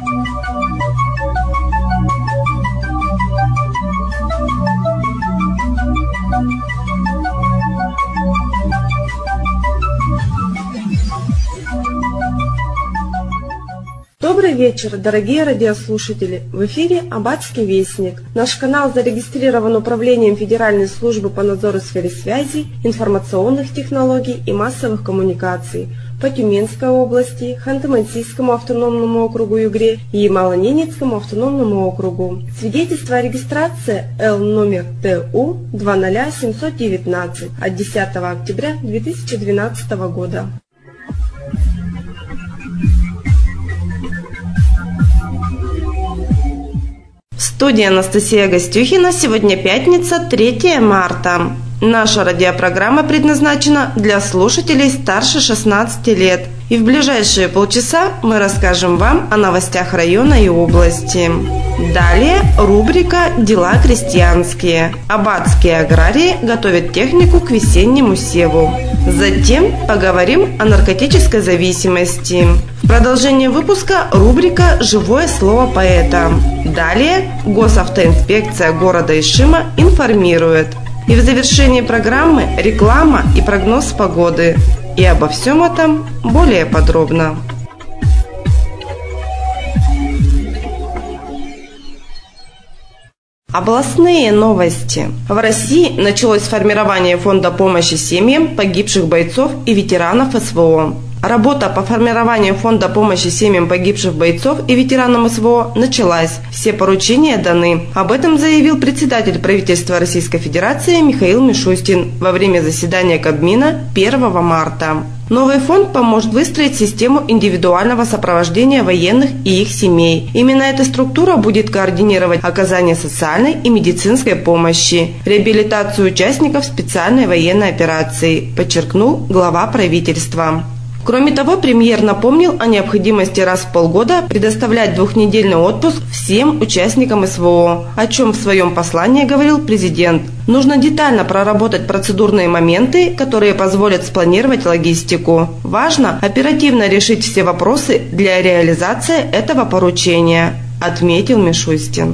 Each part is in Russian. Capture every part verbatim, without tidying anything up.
Добрый вечер, дорогие радиослушатели! В эфире Аббатский вестник. Наш канал зарегистрирован Управлением Федеральной службы по надзору в сфере связи, информационных технологий и массовых коммуникаций по Тюменской области, Ханты-Мансийскому автономному округу Югре и Ямало-Ненецкому автономному округу. Свидетельство о регистрации Л номер Т У два ноль семь один девять от десятого октября две тысячи двенадцатого года. Студия Анастасия Гостюхина. Сегодня пятница, третье марта. Наша радиопрограмма предназначена для слушателей старше шестнадцати лет. И в ближайшие полчаса мы расскажем вам о новостях района и области. Далее рубрика «Дела крестьянские». Аббатские аграрии готовят технику к весеннему севу. Затем поговорим о наркотической зависимости. В продолжение выпуска рубрика «Живое слово поэта». Далее госавтоинспекция города Ишима информирует. И в завершении программы реклама и прогноз погоды. И обо всем этом более подробно. Областные новости. В России началось формирование фонда помощи семьям погибших бойцов и ветеранов эс вэ о. Работа по формированию фонда помощи семьям погибших бойцов и ветеранам эс вэ о началась. Все поручения даны. Об этом заявил председатель правительства Российской Федерации Михаил Мишустин во время заседания Кабмина первого марта. Новый фонд поможет выстроить систему индивидуального сопровождения военных и их семей. Именно эта структура будет координировать оказание социальной и медицинской помощи, реабилитацию участников специальной военной операции, подчеркнул глава правительства. Кроме того, премьер напомнил о необходимости раз в полгода предоставлять двухнедельный отпуск всем участникам эс вэ о, о чем в своем послании говорил президент. Нужно детально проработать процедурные моменты, которые позволят спланировать логистику. Важно оперативно решить все вопросы для реализации этого поручения, отметил Мишустин.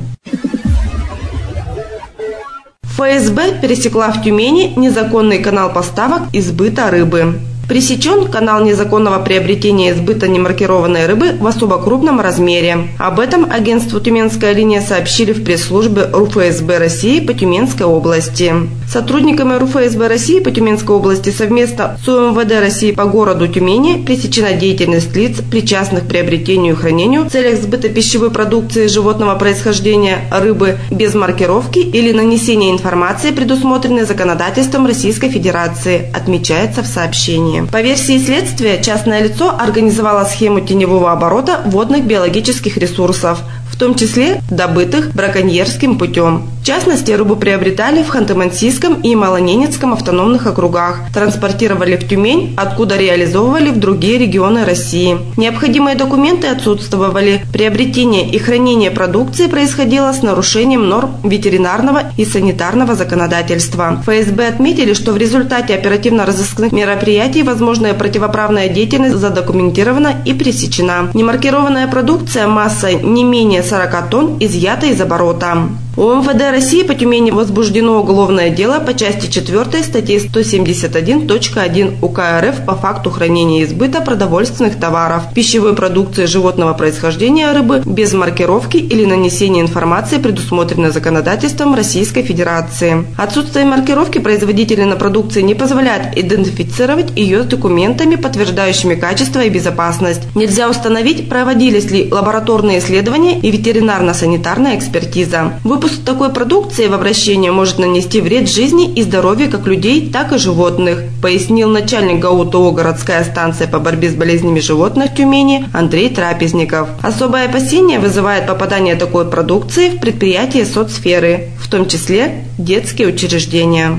эф эс бэ пересекла в Тюмени незаконный канал поставок и сбыта рыбы. Пресечен канал незаконного приобретения и сбыта немаркированной рыбы в особо крупном размере. Об этом агентству «Тюменская линия» сообщили в пресс-службе эр у эф эс бэ России по Тюменской области. Сотрудниками эр у эф эс бэ России по Тюменской области совместно с у эм вэ дэ России по городу Тюмени пресечена деятельность лиц, причастных к приобретению и хранению в целях сбыта пищевой продукции животного происхождения рыбы без маркировки или нанесения информации, предусмотренной законодательством Российской Федерации, отмечается в сообщении. По версии следствия, частное лицо организовало схему теневого оборота водных биологических ресурсов, в том числе добытых браконьерским путем. В частности, рыбу приобретали в Ханты-Мансийском и Ямало-Ненецком автономных округах, транспортировали в Тюмень, откуда реализовывали в другие регионы России. Необходимые документы отсутствовали. Приобретение и хранение продукции происходило с нарушением норм ветеринарного и санитарного законодательства. эф эс бэ отметили, что в результате оперативно-розыскных мероприятий возможная противоправная деятельность задокументирована и пресечена. Немаркированная продукция массой не менее сорока тонн изъята из оборота. У эм вэ дэ России по Тюмени возбуждено уголовное дело по части четвёртой статьи сто семьдесят один точка один УК эр эф по факту хранения и сбыта продовольственных товаров, пищевой продукции животного происхождения рыбы без маркировки или нанесения информации, предусмотренной законодательством Российской Федерации. Отсутствие маркировки производителя на продукции не позволяет идентифицировать ее с документами, подтверждающими качество и безопасность. Нельзя установить, проводились ли лабораторные исследования и ветеринарно-санитарная экспертиза. Выпуск такой продукции в обращение может нанести вред жизни и здоровью как людей, так и животных, пояснил начальник ГАУ ТО «Городская станция по борьбе с болезнями животных Тюмени» Андрей Трапезников. Особое опасение вызывает попадание такой продукции в предприятия соцсферы, в том числе детские учреждения.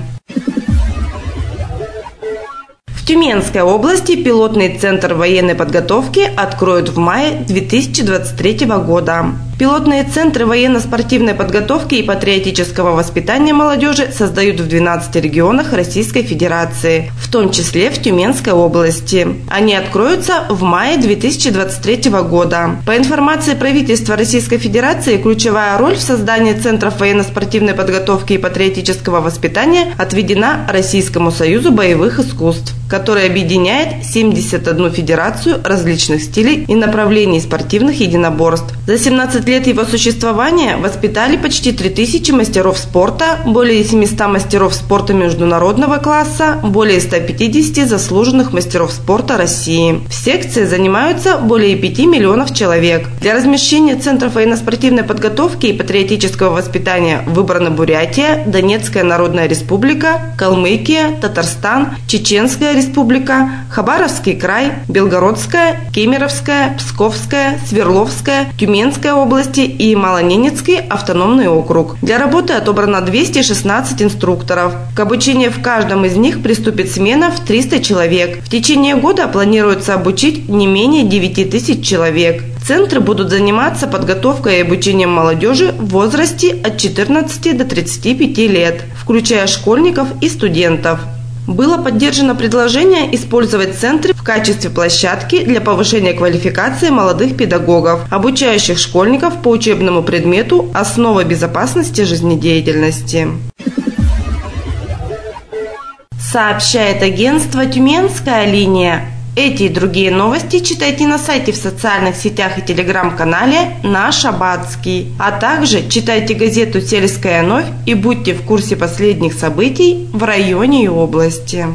В Тюменской области пилотный центр военной подготовки откроют в мае две тысячи двадцать третьего года. Пилотные центры военно-спортивной подготовки и патриотического воспитания молодежи создают в двенадцати регионах Российской Федерации, в том числе в Тюменской области. Они откроются в мае две тысячи двадцать третьего года. По информации правительства Российской Федерации, ключевая роль в создании центров военно-спортивной подготовки и патриотического воспитания отведена Российскому союзу боевых искусств, который объединяет семьдесят одну федерацию различных стилей и направлений спортивных единоборств. За семнадцать лет его существования воспитали почти три тысячи мастеров спорта, более семисот мастеров спорта международного класса, более ста пятидесяти заслуженных мастеров спорта России. В секции занимаются более пяти миллионов человек. Для размещения центров военно-спортивной подготовки и патриотического воспитания выбраны Бурятия, Донецкая Народная Республика, Калмыкия, Татарстан, Чеченская Республика, Хабаровский край, Белгородская, Кемеровская, Псковская, Свердловская, Тюменская области и Ямало-Ненецкий автономный округ. Для работы отобрано двести шестнадцать инструкторов. К обучению в каждом из них приступит смена в триста человек. В течение года планируется обучить не менее девяти тысяч человек. Центры будут заниматься подготовкой и обучением молодежи в возрасте от четырнадцати до тридцати пяти лет, включая школьников и студентов. Было поддержано предложение использовать центры в качестве площадки для повышения квалификации молодых педагогов, обучающих школьников по учебному предмету «Основы безопасности жизнедеятельности». Сообщает агентство «Тюменская линия». Эти и другие новости читайте на сайте, в социальных сетях и телеграм-канале «Наш Аббатский». А также читайте газету «Сельская новь» и будьте в курсе последних событий в районе и области.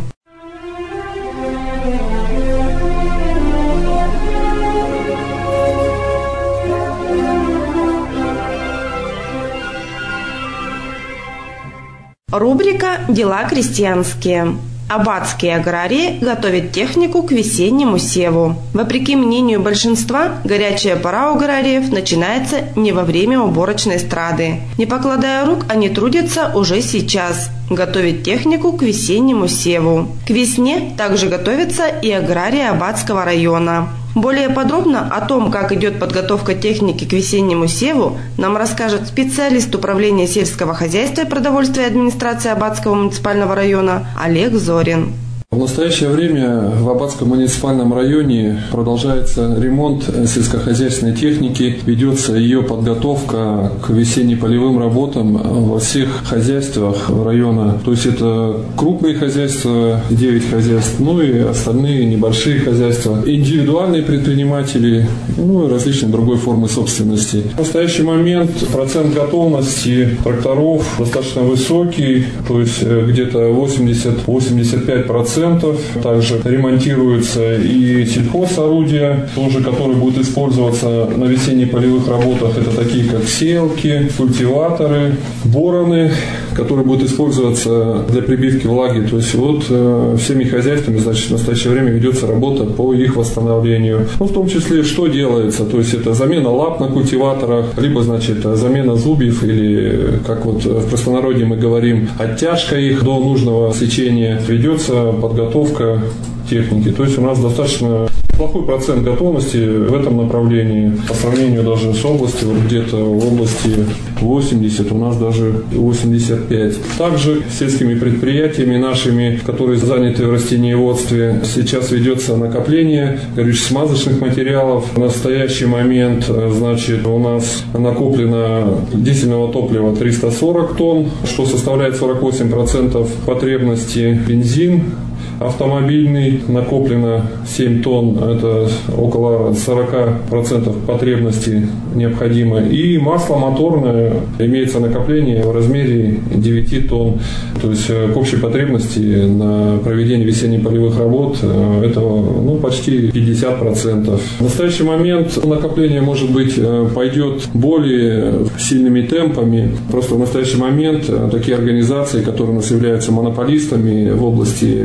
Рубрика «Дела крестьянские». Аббатские аграрии готовят технику к весеннему севу. Вопреки мнению большинства, горячая пора у аграриев начинается не во время уборочной страды. Не покладая рук, они трудятся уже сейчас, готовят технику к весеннему севу. К весне также готовятся и аграрии Аббатского района. Более подробно о том, как идет подготовка техники к весеннему севу, нам расскажет специалист управления сельского хозяйства и продовольствия администрации Аббатского муниципального района Олег Зорин. В настоящее время в Аббатском муниципальном районе продолжается ремонт сельскохозяйственной техники, ведется ее подготовка к весенне-полевым работам во всех хозяйствах района. То есть это крупные хозяйства, девять хозяйств, ну и остальные небольшие хозяйства, индивидуальные предприниматели, ну и различные другой формы собственности. В настоящий момент процент готовности тракторов достаточно высокий, то есть где-то восемьдесят-восемьдесят пять процентов. Также ремонтируются и сельхозорудия, тоже, которые будут использоваться на весенне-полевых работах. Это такие, как сеялки, культиваторы, бороны, которые будут использоваться для прибивки влаги. То есть вот э, всеми хозяйствами, значит, в настоящее время ведется работа по их восстановлению. Ну, в том числе, что делается? То есть это замена лап на культиваторах, либо, значит, замена зубьев, или, как вот в простонародье мы говорим, оттяжка их до нужного сечения. Ведется подготовка техники. То есть у нас достаточно плохой процент готовности в этом направлении по сравнению даже с областью, вот где-то в области восемьдесят, у нас даже восемьдесят пять. Также сельскими предприятиями нашими, которые заняты в растениеводстве, сейчас ведется накопление горюче-смазочных материалов. В настоящий момент, значит, у нас накоплено дизельного топлива триста сорок тонн, что составляет сорок восемь процентов потребности. Бензин автомобильный накоплено семь тонн, это около сорок процентов потребности необходимо. И масло моторное имеется накопление в размере девять тонн. То есть к общей потребности на проведение весенне-полевых работ этого ну, почти пятьдесят процентов. В настоящий момент накопление, может быть, пойдет более сильными темпами. Просто в настоящий момент такие организации, которые у нас являются монополистами в области поставки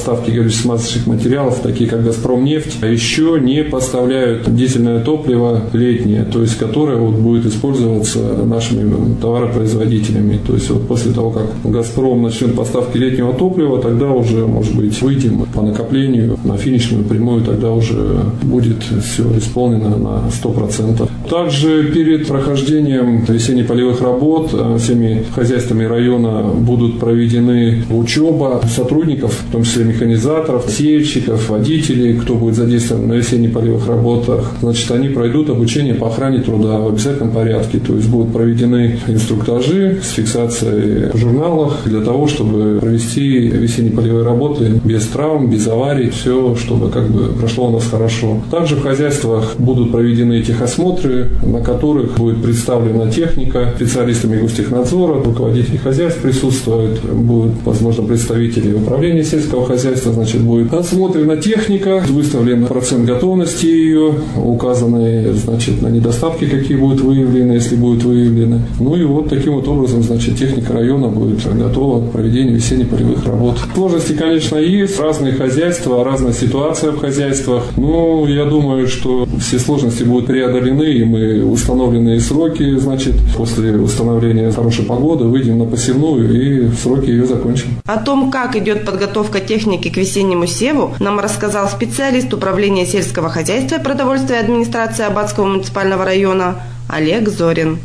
поставки горюче-смазочных материалов, такие как «Газпромнефть», а еще не поставляют дизельное топливо летнее, то есть которое вот будет использоваться нашими товаропроизводителями. То есть вот после того, как «Газпром» начнет поставки летнего топлива, тогда уже, может быть, выйдем по накоплению на финишную прямую, тогда уже будет все исполнено на сто процентов. Также перед прохождением весенне-полевых работ всеми хозяйствами района будут проведены учеба сотрудников, в том числе механизаторов, сеяльщиков, водителей, кто будет задействован на весенне-полевых работах. Значит, они пройдут обучение по охране труда в обязательном порядке, то есть будут проведены инструктажи с фиксацией в журналах для того, чтобы провести весенне-полевые работы без травм, без аварий, все, чтобы как бы прошло у нас хорошо. Также в хозяйствах будут проведены техосмотры, на которых будет представлена техника, специалистами гостехнадзора, руководители хозяйств присутствуют, будут, возможно, представители управления сельского хозяйства, значит, будет осмотрена техника, выставлен процент готовности ее, указаны, значит, на недостатки, какие будут выявлены, если будут выявлены. Ну и вот таким вот образом, значит, техника района будет готова к проведению весенне-полевых работ. Сложности, конечно, есть, разные хозяйства, разная ситуация в хозяйствах, но я думаю, что все сложности будут преодолены, и мы установленные сроки, значит, после установления хорошей погоды выйдем на посевную и в сроки ее закончим. О том, как идет подготовка техники к весеннему севу, нам рассказал специалист управления сельского хозяйства и продовольствия администрации Аббатского муниципального района Олег Зорин.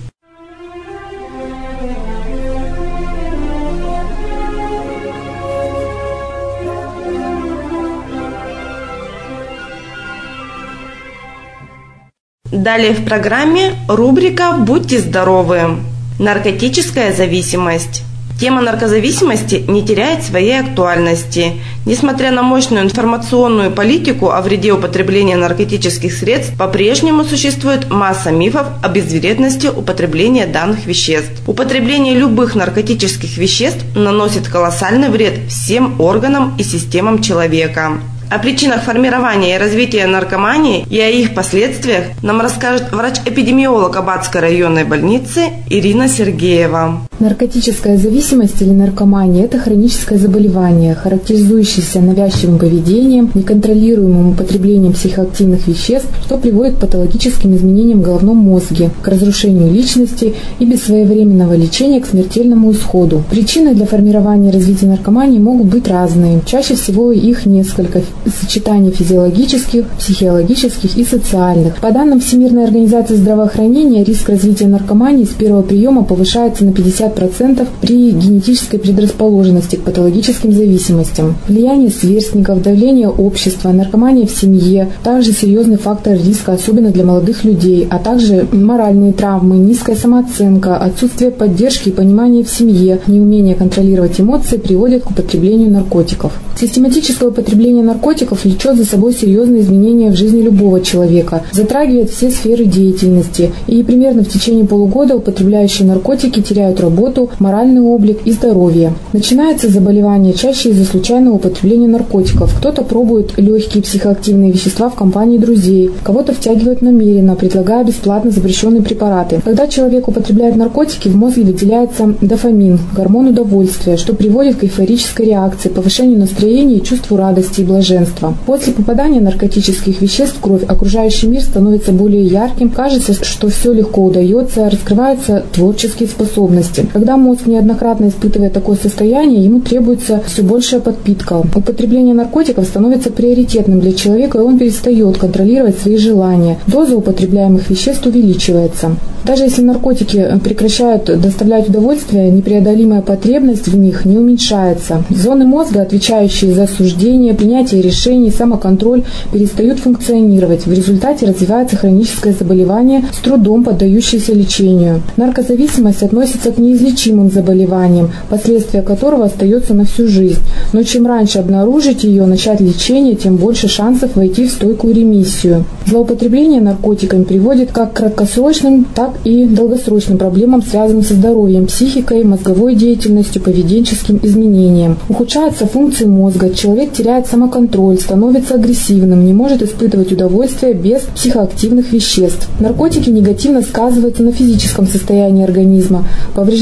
Далее в программе рубрика «Будьте здоровы». Наркотическая зависимость. Тема наркозависимости не теряет своей актуальности. Несмотря на мощную информационную политику о вреде употребления наркотических средств, по-прежнему существует масса мифов о безвредности употребления данных веществ. Употребление любых наркотических веществ наносит колоссальный вред всем органам и системам человека. О причинах формирования и развития наркомании и о их последствиях нам расскажет врач-эпидемиолог Аббатской районной больницы Ирина Сергеева. Наркотическая зависимость или наркомания – это хроническое заболевание, характеризующееся навязчивым поведением, неконтролируемым употреблением психоактивных веществ, что приводит к патологическим изменениям в головном мозге, к разрушению личности и без своевременного лечения к смертельному исходу. Причины для формирования и развития наркомании могут быть разные. Чаще всего их несколько – сочетание физиологических, психологических и социальных. По данным Всемирной организации здравоохранения, риск развития наркомании с первого приема повышается на пятьдесят процентов при генетической предрасположенности к патологическим зависимостям. Влияние сверстников, давление общества, наркомания в семье – также серьезный фактор риска, особенно для молодых людей, а также моральные травмы, низкая самооценка, отсутствие поддержки и понимания в семье, неумение контролировать эмоции приводят к употреблению наркотиков. Систематическое употребление наркотиков влечет за собой серьезные изменения в жизни любого человека, затрагивает все сферы деятельности, и примерно в течение полугода употребляющие наркотики теряют работу, моральный облик и здоровье. Начинается заболевание чаще из-за случайного употребления наркотиков. Кто-то пробует легкие психоактивные вещества в компании друзей, кого-то втягивают намеренно, предлагая бесплатно запрещенные препараты. Когда человек употребляет наркотики, в мозге выделяется дофамин, гормон удовольствия, что приводит к эйфорической реакции, повышению настроения и чувству радости и блаженства. После попадания наркотических веществ в кровь окружающий мир становится более ярким, кажется, что все легко удается, раскрываются творческие способности. Когда мозг неоднократно испытывает такое состояние, ему требуется все большая подпитка. Употребление наркотиков становится приоритетным для человека, и он перестает контролировать свои желания. Доза употребляемых веществ увеличивается. Даже если наркотики прекращают доставлять удовольствие, непреодолимая потребность в них не уменьшается. Зоны мозга, отвечающие за суждение, принятие решений, самоконтроль, перестают функционировать. В результате развивается хроническое заболевание, с трудом поддающееся лечению. Наркозависимость относится к неизлечимым заболеваниям, последствия которого остаются на всю жизнь. Но чем раньше обнаружить ее, начать лечение, тем больше шансов войти в стойкую ремиссию. Злоупотребление наркотиками приводит как к краткосрочным, так и долгосрочным проблемам, связанным со здоровьем, психикой, мозговой деятельностью, поведенческим изменениям. Ухудшаются функции мозга, человек теряет самоконтроль, становится агрессивным, не может испытывать удовольствие без психоактивных веществ. Наркотики негативно сказываются на физическом состоянии организма. Повреждение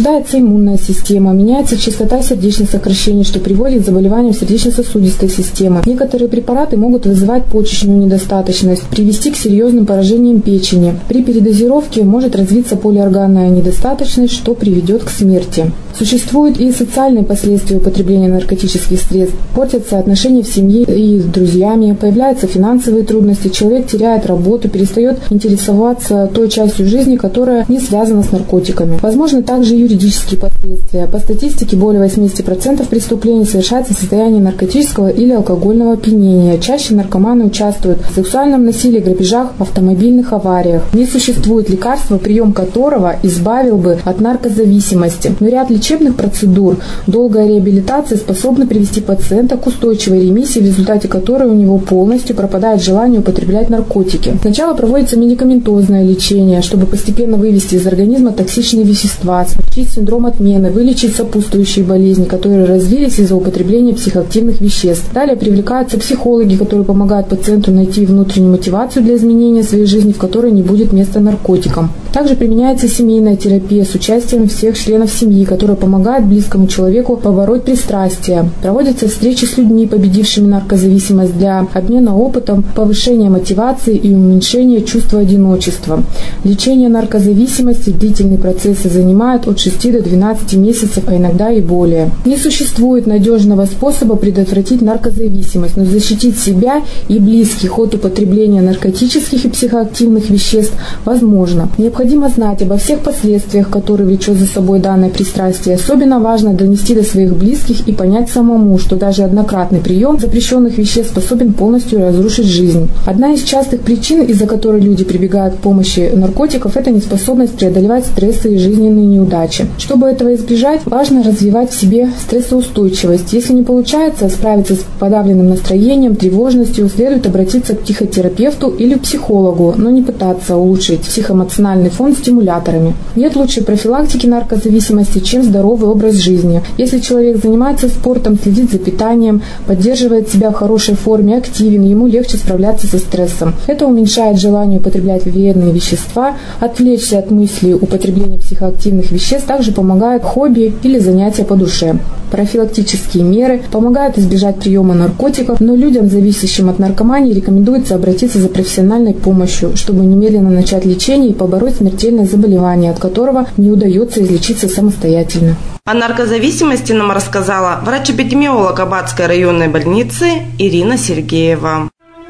Повреждается иммунная система, меняется частота сердечных сокращений, что приводит к заболеваниям сердечно-сосудистой системы. Некоторые препараты могут вызывать почечную недостаточность, привести к серьезным поражениям печени. При передозировке может развиться полиорганная недостаточность, что приведет к смерти. Существуют и социальные последствия употребления наркотических средств. Портятся отношения в семье и с друзьями, появляются финансовые трудности, человек теряет работу, перестает интересоваться той частью жизни, которая не связана с наркотиками. Возможно также юридические последствия. По статистике, более восемьдесят процентов преступлений совершается в состоянии наркотического или алкогольного опьянения. Чаще наркоманы участвуют в сексуальном насилии, грабежах, автомобильных авариях. Не существует лекарства, прием которого избавил бы от наркозависимости. Но ряд лечебных процедур, долгая реабилитация способны привести пациента к устойчивой ремиссии, в результате которой у него полностью пропадает желание употреблять наркотики. Сначала проводится медикаментозное лечение, чтобы постепенно вывести из организма токсичные вещества, смягчить синдром отмены, вылечить сопутствующие болезни, которые развились из-за употребления психоактивных веществ. Далее привлекаются психологи, которые помогают пациенту найти внутреннюю мотивацию для изменения своей жизни, в которой не будет места наркотикам. Также применяется семейная терапия с участием всех членов семьи, которая помогает близкому человеку побороть пристрастия. Проводятся встречи с людьми, победившими наркозависимость, для обмена опытом, повышения мотивации и уменьшения чувства одиночества. Лечение наркозависимости, длительные процессы занимают от шести до двенадцати месяцев, а иногда и более. Не существует надежного способа предотвратить наркозависимость, но защитить себя и близких от употребления наркотических и психоактивных веществ возможно. Необходимо знать обо всех последствиях, которые влечет за собой данное пристрастие. Особенно важно донести до своих близких и понять самому, что даже однократный прием запрещенных веществ способен полностью разрушить жизнь. Одна из частых причин, из-за которой люди прибегают к помощи наркотиков, это неспособность преодолевать стрессы и жизненные неудачи. Чтобы этого избежать, важно развивать в себе стрессоустойчивость. Если не получается справиться с подавленным настроением, тревожностью, следует обратиться к психотерапевту или психологу, но не пытаться улучшить психоэмоциональный фон стимуляторами. Нет лучшей профилактики наркозависимости, чем здоровый образ жизни. Если человек занимается спортом, следит за питанием, поддерживает себя в хорошей форме, активен, ему легче справляться со стрессом. Это уменьшает желание употреблять вредные вещества, отвлечься от мыслей употребления психоактивных веществ также помогают хобби или занятия по душе. Профилактические меры помогают избежать приема наркотиков, но людям, зависящим от наркомании, рекомендуется обратиться за профессиональной помощью, чтобы немедленно начать лечение и побороть смертельное заболевание, от которого не удается излечиться самостоятельно. О наркозависимости нам рассказала врач-эпидемиолог Аббатской районной больницы Ирина Сергеева.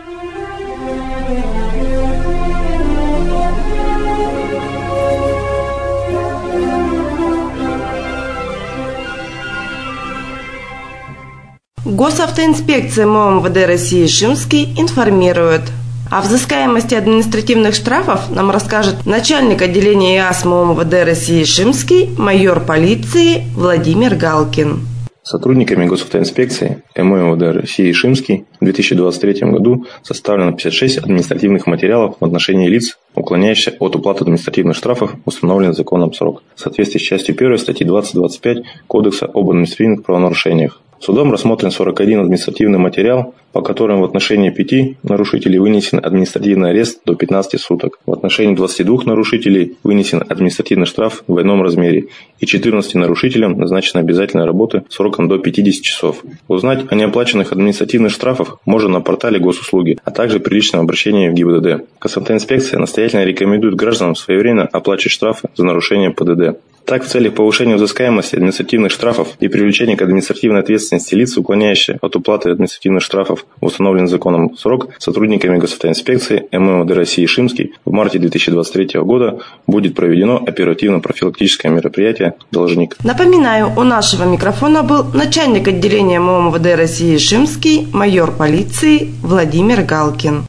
Госавтоинспекция МОМВД России Шимский информирует. О взыскаемости административных штрафов нам расскажет начальник отделения ИАС МОМВД России Шимский, майор полиции Владимир Галкин. Сотрудниками госавтоинспекции МОМВД России Шимский в две тысячи двадцать третьем году составлено пятьдесят шесть административных материалов в отношении лиц, уклоняющихся от уплаты административных штрафов в установленный законом срок, в соответствии с частью первой статьи двадцать двадцать пять Кодекса об административных правонарушениях. Судом рассмотрен сорок один административный материал, по которым в отношении пяти нарушителей вынесен административный арест до пятнадцати суток. В отношении двадцати двух нарушителей вынесен административный штраф в двойном размере и четырнадцати нарушителям назначена обязательная работа сроком до пятидесяти часов. Узнать о неоплаченных административных штрафах можно на портале госуслуги, а также при личном обращении в ГИБДД. Госавтоинспекция настоятельно рекомендует гражданам своевременно оплачивать штрафы за нарушение ПДД. Так, в целях повышения взыскаемости административных штрафов и привлечения к административной ответственности лиц, уклоняющихся от уплаты административных штрафов в установленный законом срок, сотрудниками госавтоинспекции МВД России Шимский в марте две тысячи двадцать третьего года будет проведено оперативно-профилактическое мероприятие «Должник». Напоминаю, у нашего микрофона был начальник отделения МВД России Шимский, майор полиции Владимир Галкин.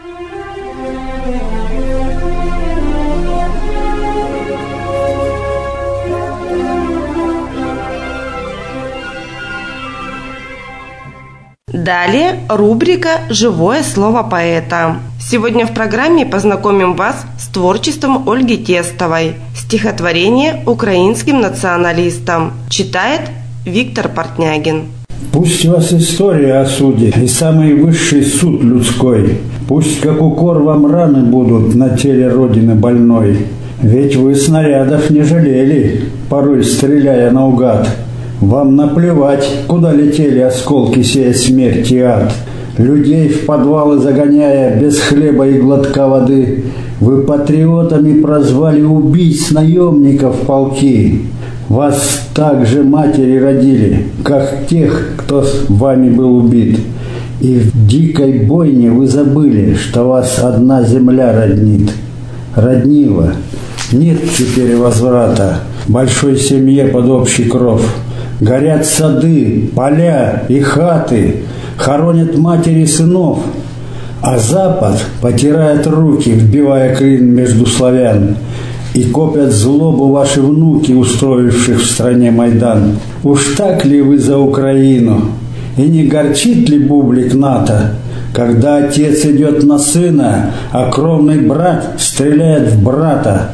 Далее рубрика «Живое слово поэта». Сегодня в программе познакомим вас с творчеством Ольги Тестовой. Стихотворение украинским националистам. Читает Виктор Портнягин. Пусть вас история осудит и самый высший суд людской. Пусть как укор вам раны будут на теле Родины больной. Ведь вы снарядов не жалели, порой стреляя наугад. Вам наплевать, куда летели осколки, сея смерть и ад. Людей в подвалы загоняя, без хлеба и глотка воды, вы патриотами прозвали убийц наемников полки. Вас также матери родили, как тех, кто с вами был убит. И в дикой бойне вы забыли, что вас одна земля роднит. Роднила. Нет теперь возврата большой семье под общий кров. Горят сады, поля и хаты, хоронят матери сынов. А Запад потирает руки, вбивая клин между славян. И копят злобу ваши внуки, устроивших в стране Майдан. Уж так ли вы за Украину? И не горчит ли бублик НАТО, когда отец идет на сына, а кровный брат стреляет в брата?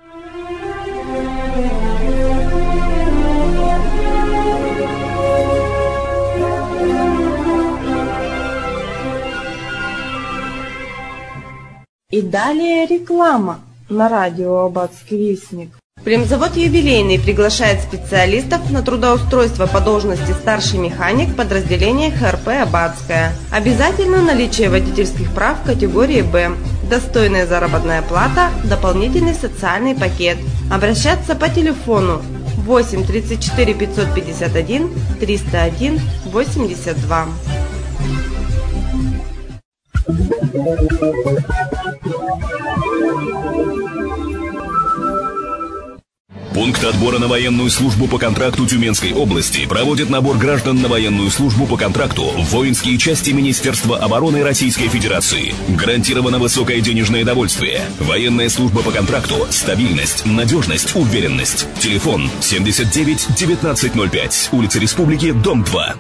И далее реклама на радио «Аббатский вестник». Племзавод «Юбилейный» приглашает специалистов на трудоустройство по должности старший механик подразделения ха эр пэ «Аббатская». Обязательно наличие водительских прав категории «Б», достойная заработная плата, дополнительный социальный пакет. Обращаться по телефону восемь тридцать четыре пятьсот пятьдесят один триста один восемьдесят два. Пункт отбора на военную службу по контракту Тюменской области проводит набор граждан на военную службу по контракту в воинские части Министерства обороны Российской Федерации. Гарантировано высокое денежное довольствие. Военная служба по контракту – стабильность, надежность, уверенность. Телефон семьдесят девять девятнадцать ноль пять, улица Республики, дом два.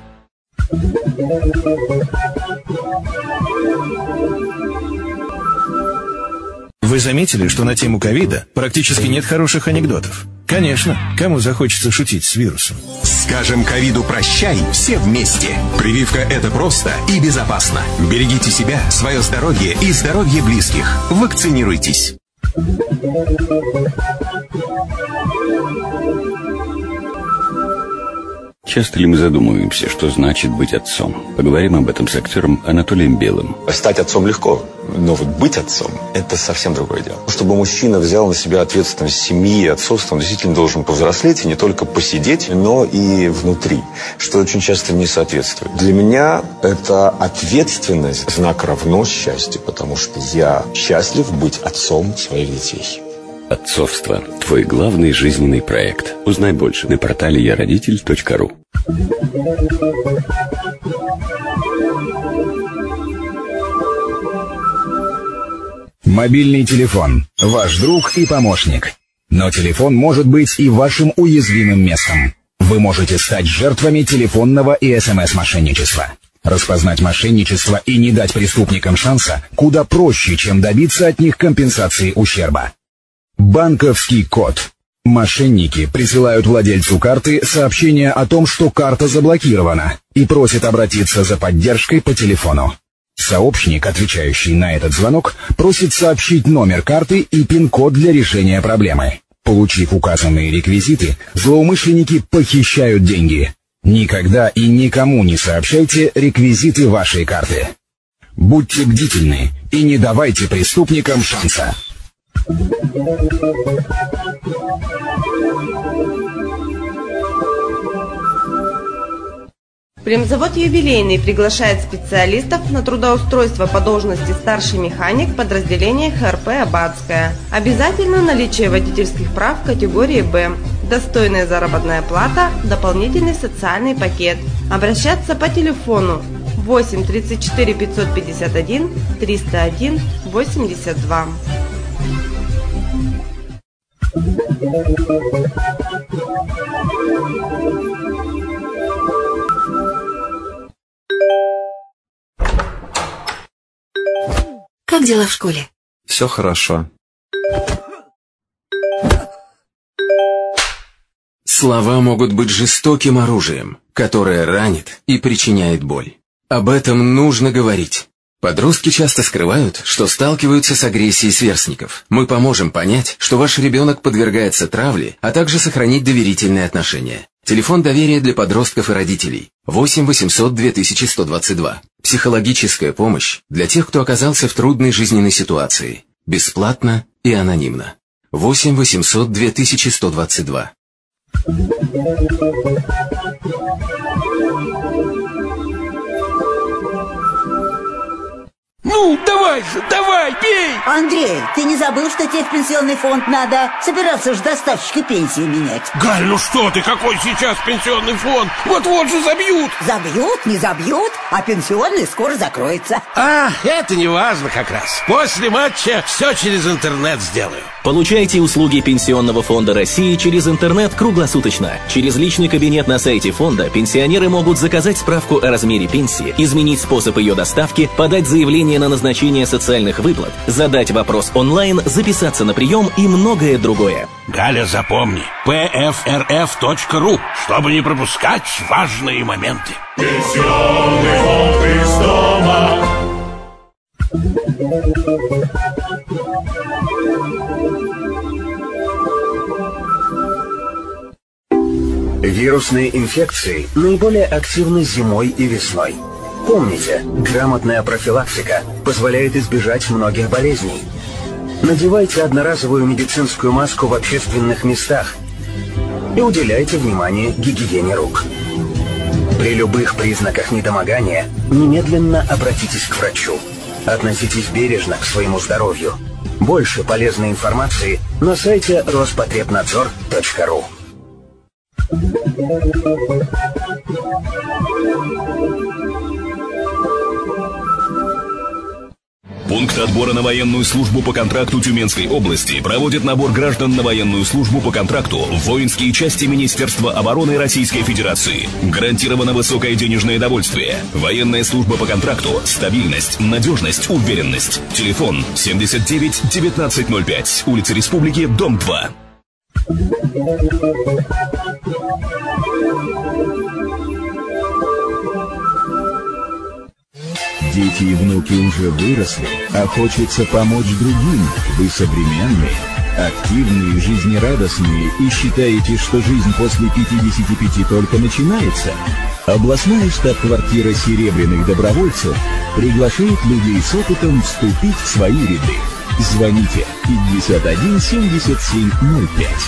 Вы заметили, что на тему ковида практически нет хороших анекдотов? Конечно, кому захочется шутить с вирусом? Скажем ковиду прощай все вместе. Прививка – это просто и безопасно. Берегите себя, свое здоровье и здоровье близких. Вакцинируйтесь. Часто ли мы задумываемся, что значит быть отцом? Поговорим об этом с актером Анатолием Белым. Стать отцом легко, но вот быть отцом – это совсем другое дело. Чтобы мужчина взял на себя ответственность семьи и отцовства, он действительно должен повзрослеть и не только посидеть, но и внутри, что очень часто не соответствует. Для меня это ответственность – знак равно счастью, потому что я счастлив быть отцом своих детей. Отцовство – твой главный жизненный проект. Узнай больше на портале я родитель точка ру. Мобильный телефон – ваш друг и помощник. Но телефон может быть и вашим уязвимым местом. Вы можете стать жертвами телефонного и эс эм эс-мошенничества. Распознать мошенничество и не дать преступникам шанса куда проще, чем добиться от них компенсации ущерба. Банковский код. Мошенники присылают владельцу карты сообщение о том, что карта заблокирована, и просят обратиться за поддержкой по телефону. Сообщник, отвечающий на этот звонок, просит сообщить номер карты и пин-код для решения проблемы. Получив указанные реквизиты, злоумышленники похищают деньги. Никогда и никому не сообщайте реквизиты вашей карты. Будьте бдительны и не давайте преступникам шанса. Племзавод «Юбилейный» приглашает специалистов на трудоустройство по должности старший механик подразделения ха эр пэ «Аббатская». Обязательно наличие водительских прав категории «Б», достойная заработная плата, дополнительный социальный пакет. Обращаться по телефону восемь тридцать четыре пятьсот пятьдесят один триста один восемьдесят два. Как дела в школе? Все хорошо. Слова могут быть жестоким оружием, которое ранит и причиняет боль. Об этом нужно говорить. Подростки часто скрывают, что сталкиваются с агрессией сверстников. Мы поможем понять, что ваш ребенок подвергается травле, а также сохранить доверительные отношения. Телефон доверия для подростков и родителей. восемь восемьсот две тысячи сто двадцать два. Психологическая помощь для тех, кто оказался в трудной жизненной ситуации. Бесплатно и анонимно. восемь восемьсот две тысячи сто двадцать два. Ну, давай же, давай, пей! Андрей, ты не забыл, что тебе в пенсионный фонд надо? Собирался же доставщика пенсии менять. Галь, ну что ты, какой сейчас пенсионный фонд? Вот-вот же забьют. Забьют, не забьют, а пенсионный скоро закроется. А, это не важно как раз. После матча все через интернет сделаю. Получайте услуги Пенсионного фонда России через интернет круглосуточно. Через личный кабинет на сайте фонда пенсионеры могут заказать справку о размере пенсии, изменить способ ее доставки, подать заявление на назначение социальных выплат, задать вопрос онлайн, записаться на прием и многое другое. Галя, запомни, пэ эф эр эф точка ру, чтобы не пропускать важные моменты. Пенсионный фонд из дома. Вирусные инфекции наиболее активны зимой и весной. Помните, грамотная профилактика позволяет избежать многих болезней. Надевайте одноразовую медицинскую маску в общественных местах и уделяйте внимание гигиене рук. При любых признаках недомогания немедленно обратитесь к врачу. Относитесь бережно к своему здоровью. Больше полезной информации на сайте роспотребнадзор точка ру. Пункт отбора на военную службу по контракту Тюменской области проводит набор граждан на военную службу по контракту в воинские части Министерства обороны Российской Федерации. Гарантировано высокое денежное довольствие. Военная служба по контракту, стабильность, надежность, уверенность. Телефон семьдесят девять девятнадцать ноль пять, улица Республики, дом два. Дети и внуки уже выросли, а хочется помочь другим. Вы современные, активные, жизнерадостные и считаете, что жизнь после пятидесяти пяти только начинается? Областная штаб-квартира «Серебряных добровольцев» приглашает людей с опытом вступить в свои ряды. Звоните пятьдесят один семьдесят семь ноль пять.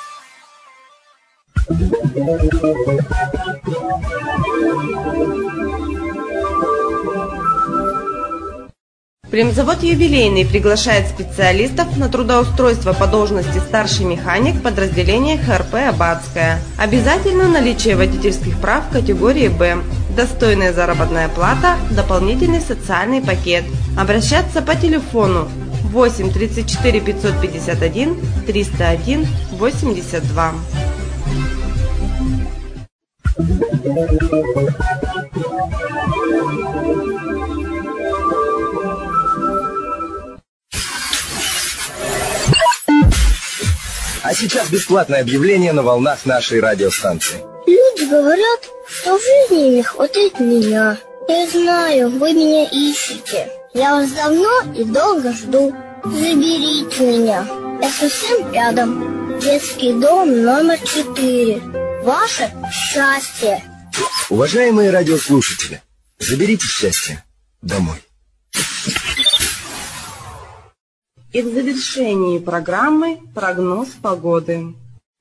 Премзавод «Юбилейный» приглашает специалистов на трудоустройство по должности старший механик подразделения ха эр пэ «Аббатская». Обязательно наличие водительских прав категории «Б». Достойная заработная плата, дополнительный социальный пакет. Обращаться по телефону восемь тридцать четыре пятьсот пятьдесят один триста один восемьдесят два. А сейчас бесплатное объявление на волнах нашей радиостанции. Люди говорят, что в жизни не хватает меня. Я знаю, вы меня ищете. Я вас давно и долго жду. Заберите меня. Я совсем рядом. Детский дом номер четыре. Ваше счастье. Уважаемые радиослушатели, заберите счастье домой. И в завершении программы прогноз погоды.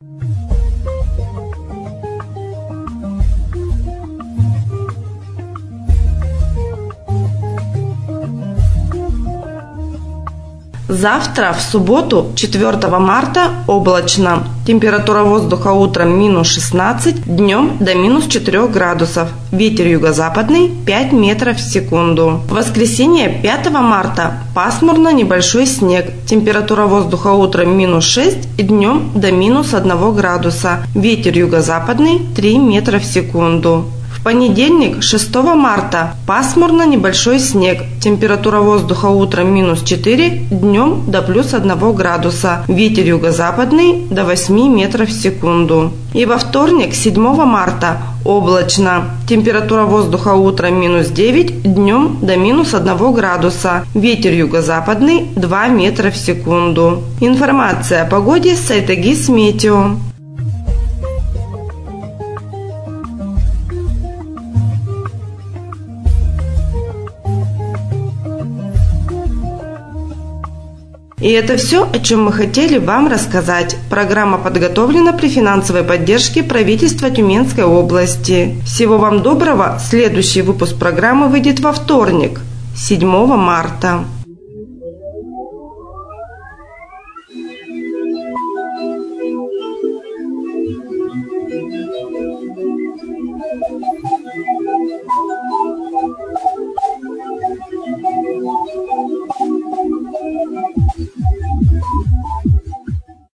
Завтра, в субботу, четвёртого марта, облачно. Температура воздуха утром минус шестнадцать, днем до минус четырех градусов. Ветер юго-западный пять метров в секунду. В воскресенье, пятого марта, пасмурно, небольшой снег. Температура воздуха утром минус шесть, и днем до минус одного градуса. Ветер юго-западный три метра в секунду. В понедельник, шестого марта, пасмурно, небольшой снег. Температура воздуха утром минус четыре, днем до плюс одного градуса. Ветер юго-западный до восьми метров в секунду. И во вторник, седьмого марта, облачно. Температура воздуха утром минус девять, днем до минус одного градуса. Ветер юго-западный два метра в секунду. Информация о погоде с сайта Гисметео. И это все, о чем мы хотели вам рассказать. Программа подготовлена при финансовой поддержке правительства Тюменской области. Всего вам доброго. Следующий выпуск программы выйдет во вторник, седьмого марта.